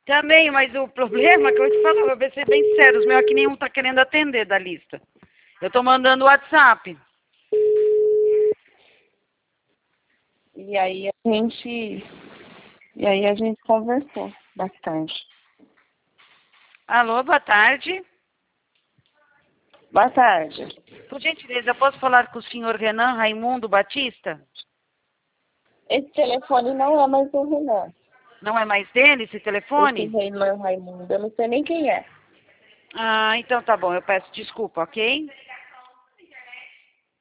Também, mas o problema é que eu te falar, vou ser bem sério, os meus aqui nenhum tá querendo atender da lista. Eu tô mandando o WhatsApp. E aí a gente conversou bastante. Alô, boa tarde. Boa tarde. Por gentileza, posso falar com o senhor Renan Raimundo Batista? Esse telefone não é mais do Renan. Não é mais dele esse telefone? Esse Renan Raimundo, eu não sei nem quem é. Ah, então tá bom, eu peço desculpa, ok?